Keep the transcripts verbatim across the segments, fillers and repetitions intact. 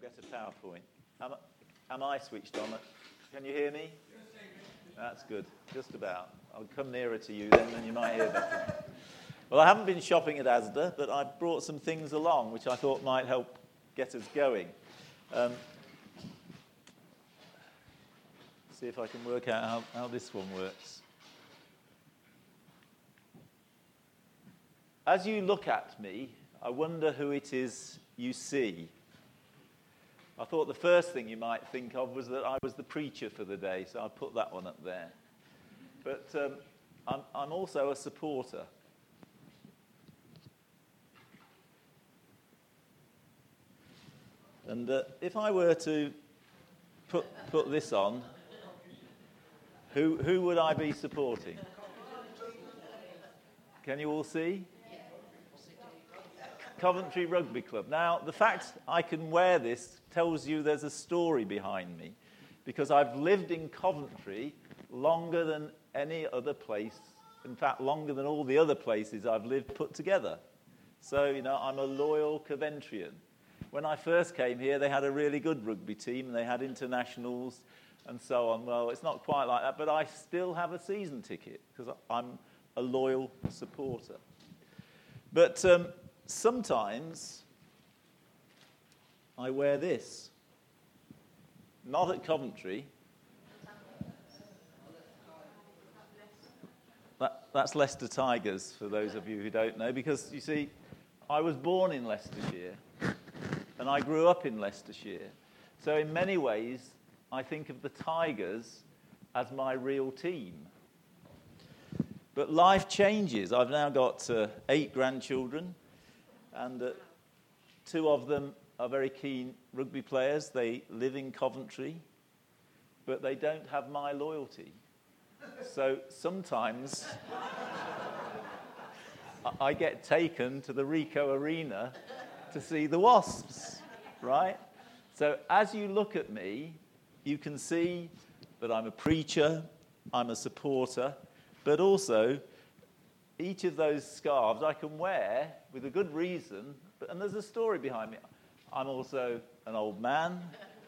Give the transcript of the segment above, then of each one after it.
get a PowerPoint. Am, am I switched on? Can you hear me? That's good, just about. I'll come nearer to you then, then you might hear better. Well, I haven't been shopping at Asda, but I've brought some things along which I thought might help get us going. Um, see if I can work out how, how this one works. As you look at me, I wonder who it is you see. I thought the first thing you might think of was that I was the preacher for the day, so I put that one up there. But um, I'm, I'm also a supporter. And uh, if I were to put put this on, who who would I be supporting? Can you all see? Coventry Rugby Club. Now, the fact I can wear this tells you there's a story behind me, because I've lived in Coventry longer than any other place, in fact, longer than all the other places I've lived put together. So, you know, I'm a loyal Coventrian. When I first came here, they had a really good rugby team, and they had internationals and so on. Well, it's not quite like that, but I still have a season ticket, because I'm a loyal supporter. But um, sometimes I wear this. Not at Coventry. That, that's Leicester Tigers, for those of you who don't know, because, you see, I was born in Leicestershire, and I grew up in Leicestershire. So in many ways, I think of the Tigers as my real team. But life changes. I've now got uh, eight grandchildren, and uh, two of them are very keen rugby players. They live in Coventry, but they don't have my loyalty. So sometimes I get taken to the Ricoh Arena to see the Wasps, right? So as you look at me, you can see that I'm a preacher, I'm a supporter, but also each of those scarves I can wear with a good reason, but, and there's a story behind me. I'm also an old man.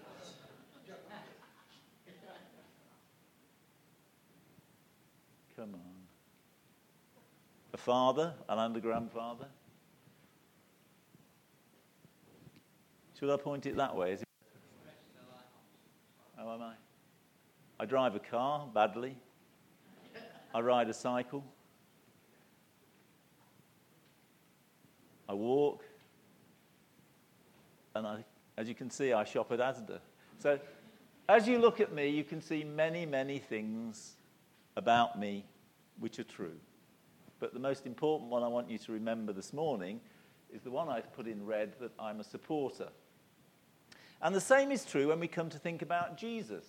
Come on. A father, an under-grandfather. Should I point it that way? Is it? How am I? I drive a car badly. I ride a cycle. I walk. And I, as you can see, I shop at Asda. So as you look at me, you can see many, many things about me which are true. But the most important one I want you to remember this morning is the one I've put in red, that I'm a supporter. And the same is true when we come to think about Jesus.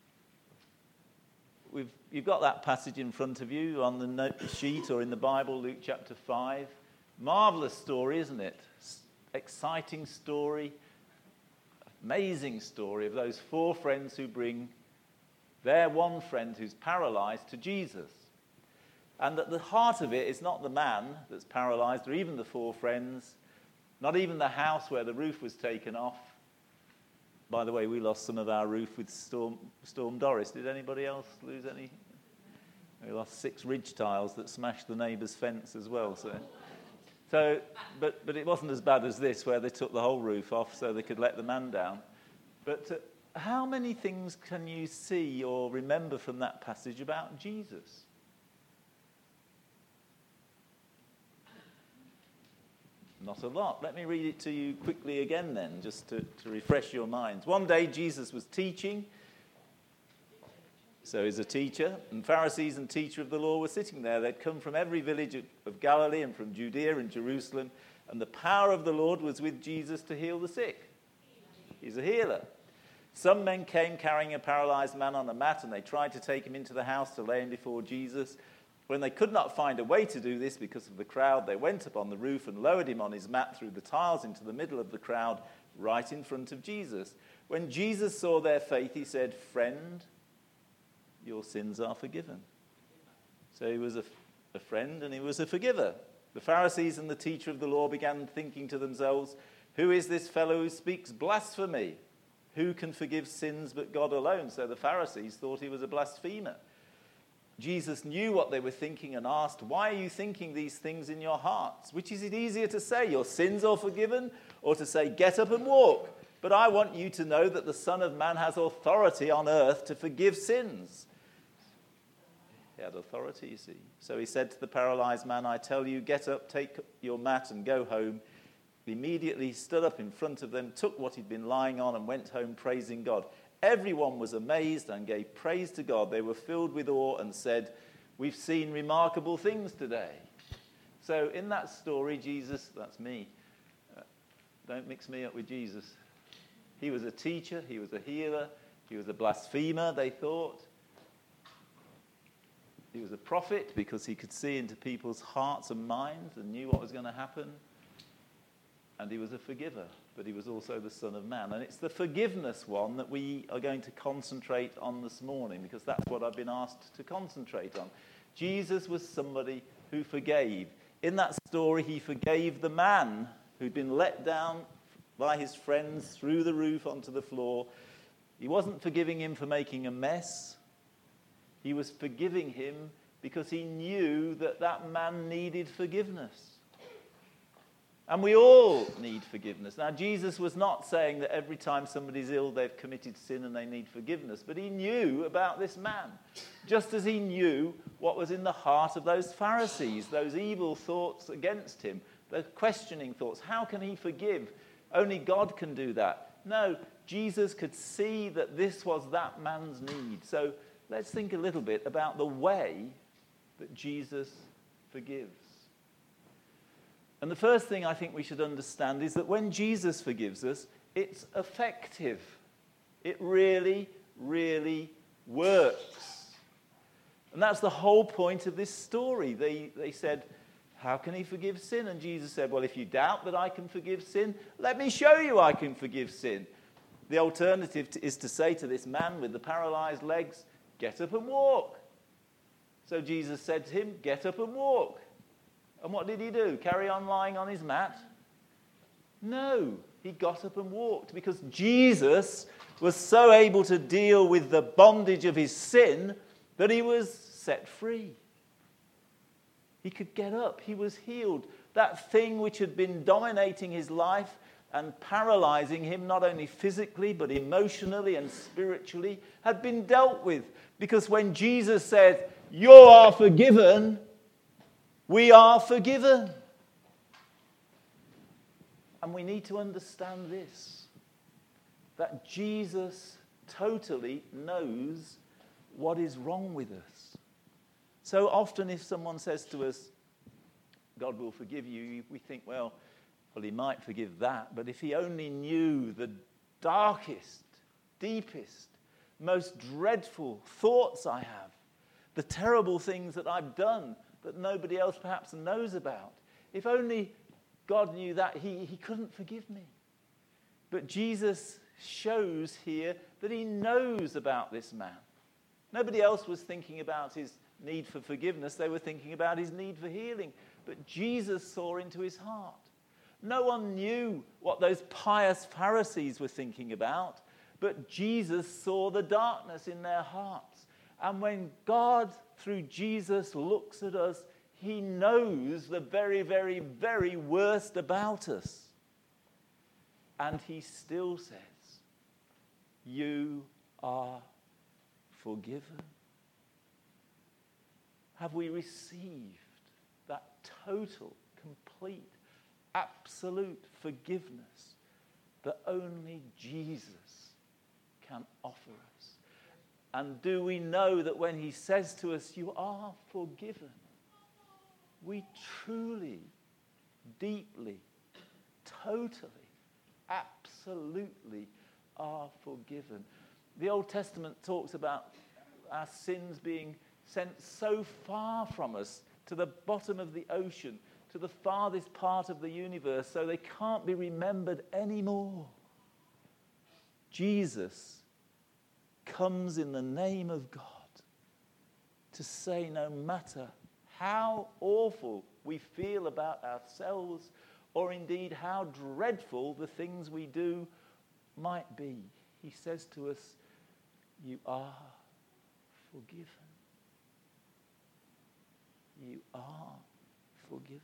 We've, you've got that passage in front of you on the note sheet or in the Bible, Luke chapter five. Marvelous story, isn't it? Exciting story, amazing story of those four friends who bring their one friend who's paralyzed to Jesus. And at the heart of it is not the man that's paralyzed, or even the four friends, not even the house where the roof was taken off. By the way, we lost some of our roof with Storm, Storm Doris. Did anybody else lose any? We lost six ridge tiles that smashed the neighbour's fence as well. So, so but, but it wasn't as bad as this, where they took the whole roof off so they could let the man down. But uh, how many things can you see or remember from that passage about Jesus? Not a lot. Let me read it to you quickly again then, just to, to refresh your minds. One day Jesus was teaching. So he's a teacher. And Pharisees and teachers of the law were sitting there. They'd come from every village of Galilee and from Judea and Jerusalem. And the power of the Lord was with Jesus to heal the sick. He's a healer. Some men came carrying a paralyzed man on a mat, and they tried to take him into the house to lay him before Jesus. When they could not find a way to do this because of the crowd, they went up on the roof and lowered him on his mat through the tiles into the middle of the crowd, right in front of Jesus. When Jesus saw their faith, he said, "Friend, your sins are forgiven." So he was a, a friend and he was a forgiver. The Pharisees and the teacher of the law began thinking to themselves, "Who is this fellow who speaks blasphemy? Who can forgive sins but God alone? So the Pharisees thought he was a blasphemer. Jesus knew what they were thinking and asked, why are you thinking these things in your hearts? Which is it easier to say, your sins are forgiven, or to say, get up and walk? But I want you to know that the Son of Man has authority on earth to forgive sins. He had authority, you see. So he said to the paralyzed man, I tell you, get up, take your mat and go home. Immediately he stood up in front of them, took what he'd been lying on and went home praising God. Everyone was amazed and gave praise to God. They were filled with awe and said, we've seen remarkable things today. So in that story, Jesus, that's me. Uh, don't mix me up with Jesus. He was a teacher. He was a healer. He was a blasphemer, they thought. He was a prophet because he could see into people's hearts and minds and knew what was going to happen. And he was a forgiver, but he was also the Son of Man. And it's the forgiveness one that we are going to concentrate on this morning, because that's what I've been asked to concentrate on. Jesus was somebody who forgave. In that story, he forgave the man who'd been let down by his friends through the roof onto the floor. He wasn't forgiving him for making a mess. He was forgiving him because he knew that that man needed forgiveness. And we all need forgiveness. Now, Jesus was not saying that every time somebody's ill, they've committed sin and they need forgiveness. But he knew about this man, just as he knew what was in the heart of those Pharisees, those evil thoughts against him, those questioning thoughts. How can he forgive? Only God can do that. No, Jesus could see that this was that man's need. So let's think a little bit about the way that Jesus forgives. And the first thing I think we should understand is that when Jesus forgives us, it's effective. It really, really works. And that's the whole point of this story. They, they said, how can he forgive sin? And Jesus said, well, if you doubt that I can forgive sin, let me show you I can forgive sin. The alternative to, is to say to this man with the paralyzed legs, get up and walk. So Jesus said to him, get up and walk. And what did he do? Carry on lying on his mat? No, he got up and walked, because Jesus was so able to deal with the bondage of his sin that he was set free. He could get up. He was healed. That thing which had been dominating his life and paralyzing him, not only physically but emotionally and spiritually, had been dealt with. Because when Jesus said, you are forgiven, we are forgiven. And we need to understand this, that Jesus totally knows what is wrong with us. So often if someone says to us, God will forgive you, we think, well, well, he might forgive that, but if he only knew the darkest, deepest, most dreadful thoughts I have, the terrible things that I've done that nobody else perhaps knows about. If only God knew that, he, he couldn't forgive me. But Jesus shows here that he knows about this man. Nobody else was thinking about his need for forgiveness. They were thinking about his need for healing. But Jesus saw into his heart. No one knew what those pious Pharisees were thinking about, but Jesus saw the darkness in their hearts. And when God, through Jesus, looks at us, he knows the very, very, very worst about us. And he still says, you are forgiven. Have we received that total, complete, absolute forgiveness that only Jesus can offer us? And do we know that when he says to us, you are forgiven, we truly, deeply, totally, absolutely are forgiven? The Old Testament talks about our sins being sent so far from us to the bottom of the ocean, to the farthest part of the universe, so they can't be remembered anymore. Jesus comes in the name of God to say, no matter how awful we feel about ourselves, or indeed how dreadful the things we do might be, he says to us, you are forgiven. You are forgiven.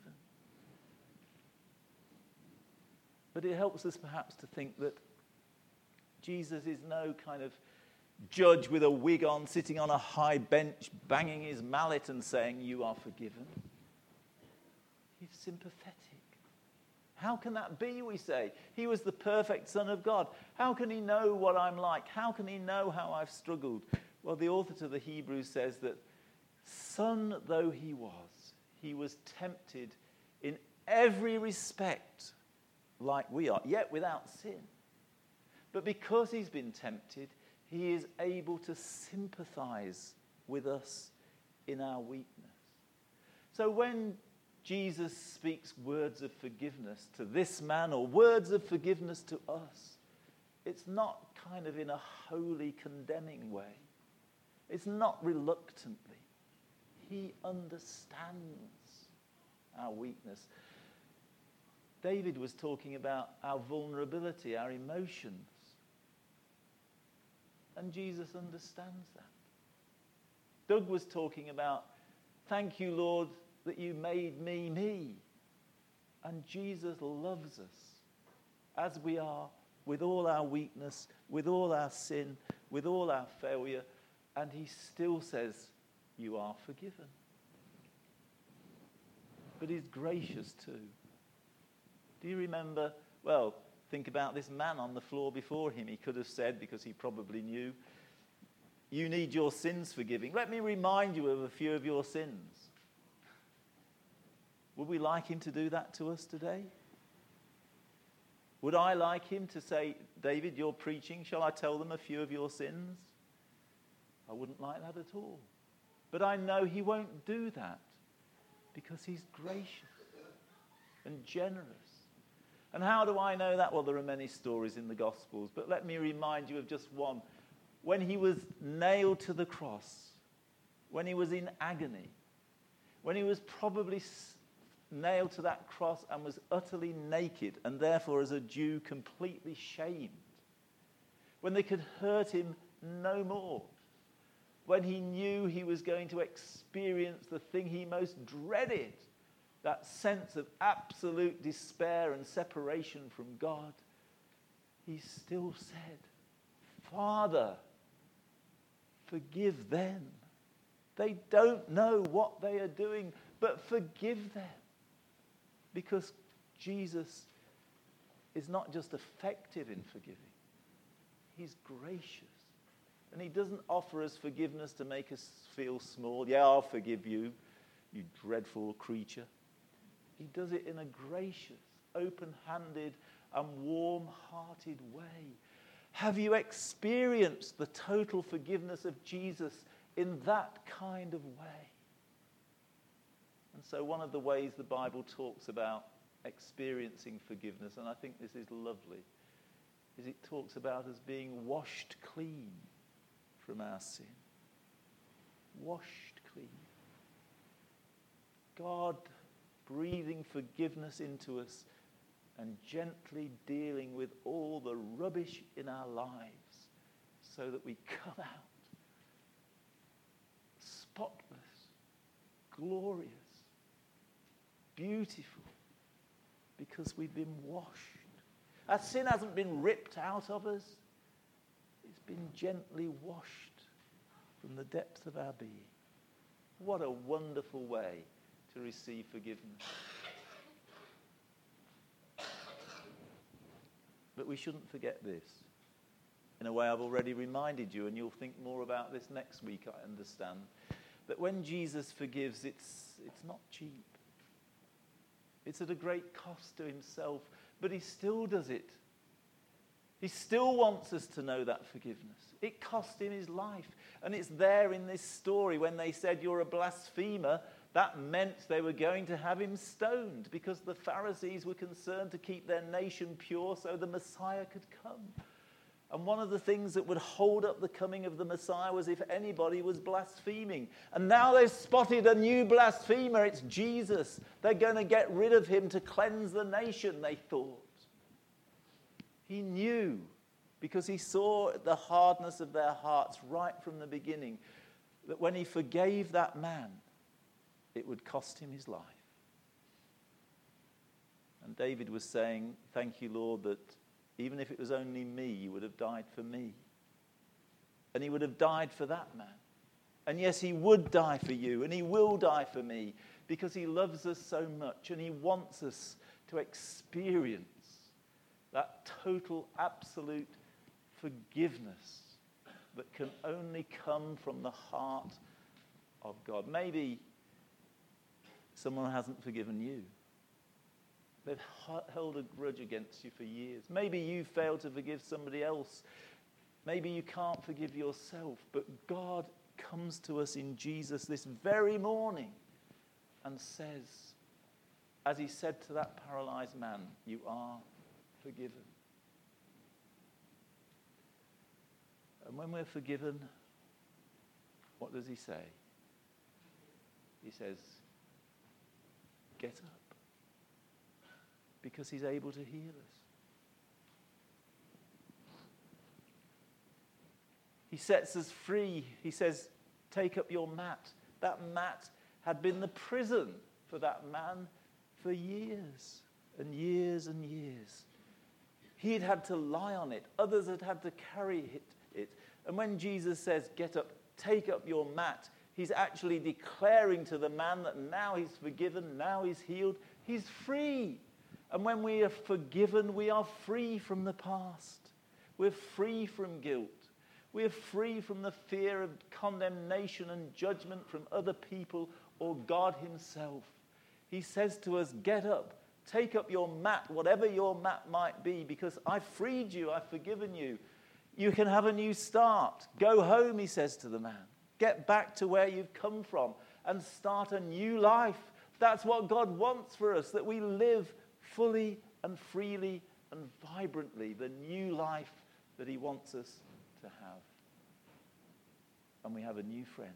But it helps us perhaps to think that Jesus is no kind of judge with a wig on, sitting on a high bench, banging his mallet and saying, you are forgiven. He's sympathetic. How can that be, we say? He was the perfect Son of God. How can he know what I'm like? How can he know how I've struggled? Well, the author to the Hebrews says that son though he was, he was tempted in every respect like we are, yet without sin. But because he's been tempted, he is able to sympathize with us in our weakness. So when Jesus speaks words of forgiveness to this man or words of forgiveness to us, it's not kind of in a wholly condemning way. It's not reluctantly. He understands our weakness. David was talking about our vulnerability, our emotions. And Jesus understands that. Doug was talking about, thank you, Lord, that you made me me. And Jesus loves us as we are, with all our weakness, with all our sin, with all our failure. And he still says, you are forgiven. But he's gracious too. Do you remember, well, think about this man on the floor before him. He could have said, because he probably knew, you need your sins forgiving. Let me remind you of a few of your sins. Would we like him to do that to us today? Would I like him to say, David, you're preaching, shall I tell them a few of your sins? I wouldn't like that at all. But I know he won't do that because he's gracious and generous. And how do I know that? Well, there are many stories in the Gospels, but let me remind you of just one. When he was nailed to the cross, when he was in agony, when he was probably nailed to that cross and was utterly naked, and therefore as a Jew completely shamed, when they could hurt him no more, when he knew he was going to experience the thing he most dreaded, that sense of absolute despair and separation from God, he still said, Father, forgive them. They don't know what they are doing, but forgive them. Because Jesus is not just effective in forgiving, he's gracious. And he doesn't offer us forgiveness to make us feel small. Yeah, I'll forgive you, you dreadful creature. He does it in a gracious, open-handed, and warm-hearted way. Have you experienced the total forgiveness of Jesus in that kind of way? And so one of the ways the Bible talks about experiencing forgiveness, and I think this is lovely, is it talks about us being washed clean from our sin. Washed clean. God breathing forgiveness into us and gently dealing with all the rubbish in our lives so that we come out spotless, glorious, beautiful, because we've been washed. Our sin hasn't been ripped out of us. It's been gently washed from the depths of our being. What a wonderful way to receive forgiveness. But we shouldn't forget this. In a way, I've already reminded you, and you'll think more about this next week, I understand, that when Jesus forgives, it's, it's not cheap. It's at a great cost to himself, but he still does it. He still wants us to know that forgiveness. It cost him his life. And it's there in this story when they said, you're a blasphemer. That meant they were going to have him stoned because the Pharisees were concerned to keep their nation pure so the Messiah could come. And one of the things that would hold up the coming of the Messiah was if anybody was blaspheming. And now they've spotted a new blasphemer. It's Jesus. They're going to get rid of him to cleanse the nation, they thought. He knew because he saw the hardness of their hearts right from the beginning, that when he forgave that man, it would cost him his life. And David was saying, thank you, Lord, that even if it was only me, you would have died for me. And he would have died for that man. And yes, he would die for you, and he will die for me, because he loves us so much, and he wants us to experience that total, absolute forgiveness that can only come from the heart of God. Maybe someone hasn't forgiven you. They've held a grudge against you for years. Maybe you failed to forgive somebody else. Maybe you can't forgive yourself. But God comes to us in Jesus this very morning and says, as he said to that paralyzed man, you are forgiven. And when we're forgiven, what does he say? He says, get up. Because he's able to heal us. He sets us free. He says, take up your mat. That mat had been the prison for that man for years and years and years. He had had to lie on it. Others had had to carry it. it. And when Jesus says, get up, take up your mat, he's actually declaring to the man that now he's forgiven, now he's healed, he's free. And when we are forgiven, we are free from the past. We're free from guilt. We're free from the fear of condemnation and judgment from other people or God himself. He says to us, get up, take up your mat, whatever your mat might be, because I've freed you, I've forgiven you. You can have a new start. Go home, he says to the man. Get back to where you've come from and start a new life. That's what God wants for us, that we live fully and freely and vibrantly the new life that he wants us to have. And we have a new friend.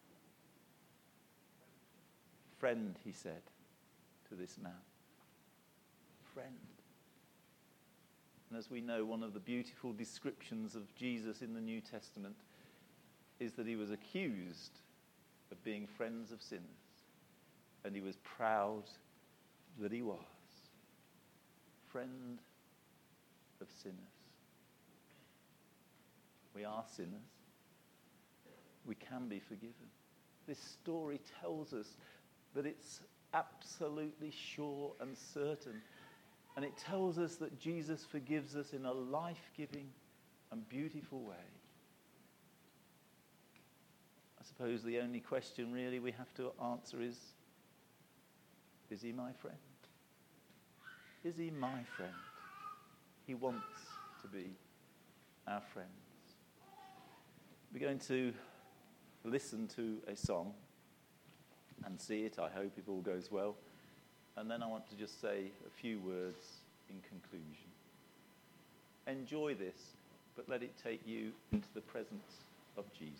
Friend, he said to this man. Friend. And as we know, one of the beautiful descriptions of Jesus in the New Testament is that he was accused of being friends of sinners. And he was proud that he was. Friend of sinners. We are sinners. We can be forgiven. This story tells us that it's absolutely sure and certain. And it tells us that Jesus forgives us in a life-giving and beautiful way. I suppose the only question really we have to answer is, is he my friend? Is he my friend? He wants to be our friends. We're going to listen to a song and see it, I hope, if all goes well. And then I want to just say a few words in conclusion. Enjoy this, but let it take you into the presence of Jesus.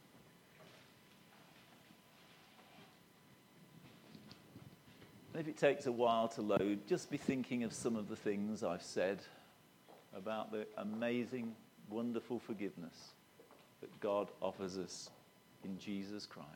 And if it takes a while to load, just be thinking of some of the things I've said about the amazing, wonderful forgiveness that God offers us in Jesus Christ.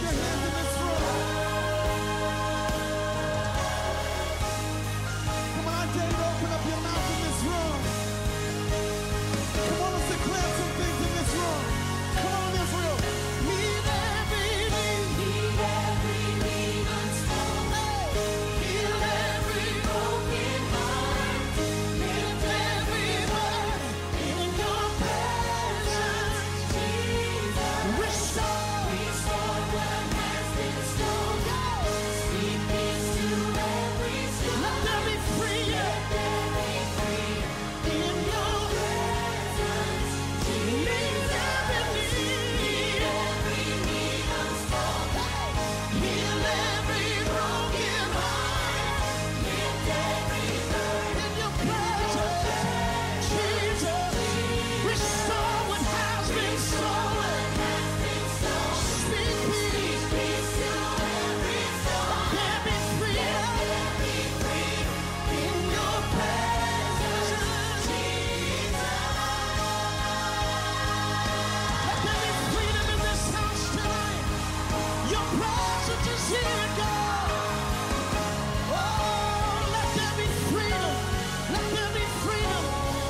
your hands in this room. Come on, I dare you to open up your mouth in this room. Come on, let's declare some things in this room. Come on, Israel. Meet every need. Meet every need unspoken. Heal every broken heart. Lift every burden in your presence, Jesus. Restore. Restore what has been stolen. Speak peace to every storm. Let there be freedom. Let there be freedom in your presence, Jesus. Meet every need. Meet every need unspoken. Heal every broken heart. Lift every burden in your presence, Jesus. Restore what has been stolen. Speak peace to every storm. Let there be freedom in your presence, Jesus. Let there be freedom in this house tonight. Your presence is here, God. Oh, let there be freedom. Let there be freedom.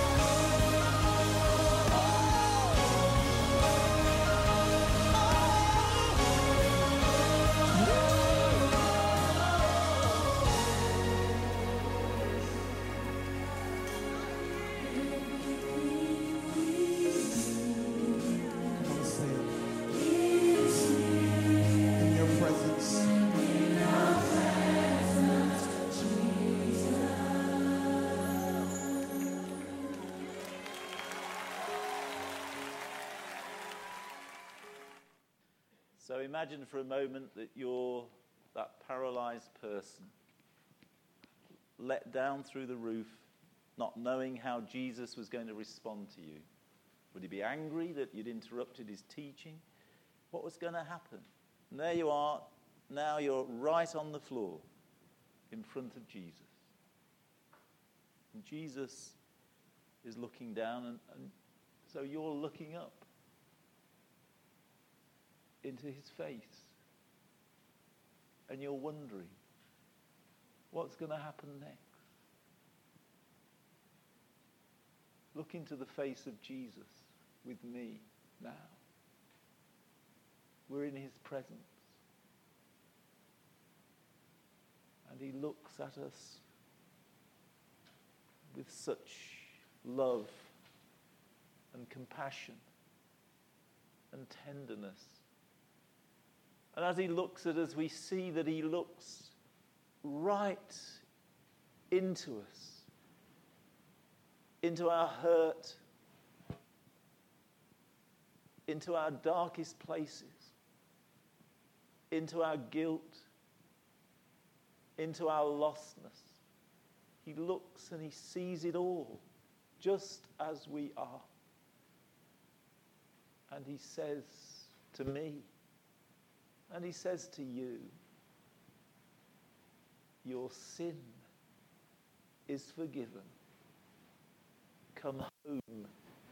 Come say it. In your presence. So imagine for a moment that you're that paralyzed person, let down through the roof, not knowing how Jesus was going to respond to you. Would he be angry that you'd interrupted his teaching? What was going to happen? And there you are. Now you're right on the floor in front of Jesus. And Jesus is looking down, and, and so you're looking up into his face. And you're wondering, what's going to happen next? Look into the face of Jesus with me now. We're in his presence. And he looks at us with such love and compassion and tenderness. And as he looks at us, we see that he looks right into us, into our hurt, into our darkest places, into our guilt, into our lostness. He looks and he sees it all, just as we are. And he says to me, and he says to you, your sin is forgiven. Come home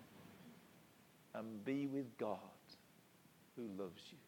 and be with God who loves you.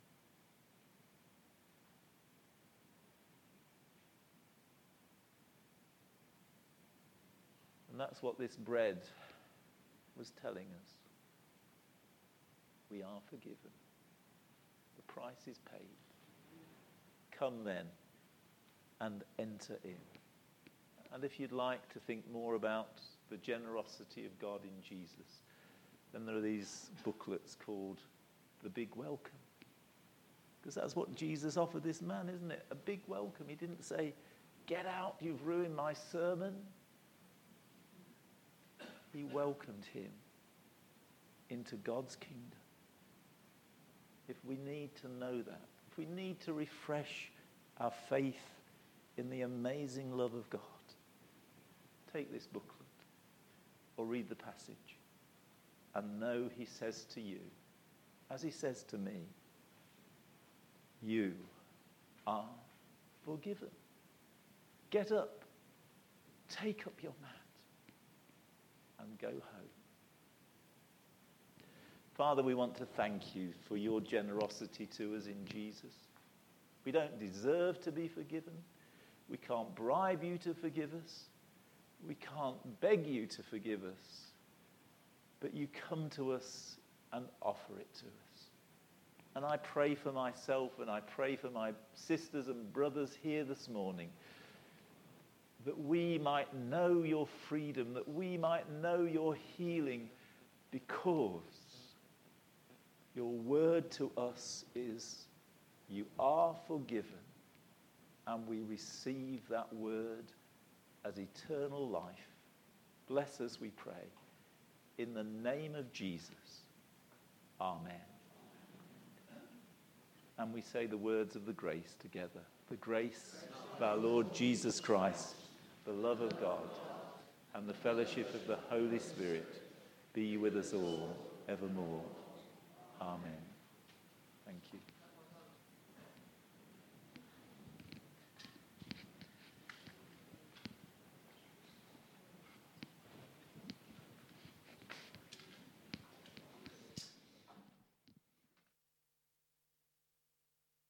And that's what this bread was telling us. We are forgiven. The price is paid. Come then and enter in. And if you'd like to think more about the generosity of God in Jesus, then there are these booklets called The Big Welcome. Because that's what Jesus offered this man, isn't it? A big welcome. He didn't say, get out, you've ruined my sermon. He welcomed him into God's kingdom. If we need to know that, if we need to refresh our faith in the amazing love of God, take this booklet or read the passage and know he says to you, as he says to me, you are forgiven. Get up, take up your mat, and go home. Father, we want to thank you for your generosity to us in Jesus. We don't deserve to be forgiven. We can't bribe you to forgive us. We can't beg you to forgive us. But you come to us and offer it to us. And I pray for myself and I pray for my sisters and brothers here this morning that we might know your freedom, that we might know your healing, because your word to us is you are forgiven, and we receive that word as eternal life. Bless us, we pray. In the name of Jesus, amen. And we say the words of the grace together. The grace of our Lord Jesus Christ, the love of God, and the fellowship of the Holy Spirit be with us all evermore. Amen. Thank you.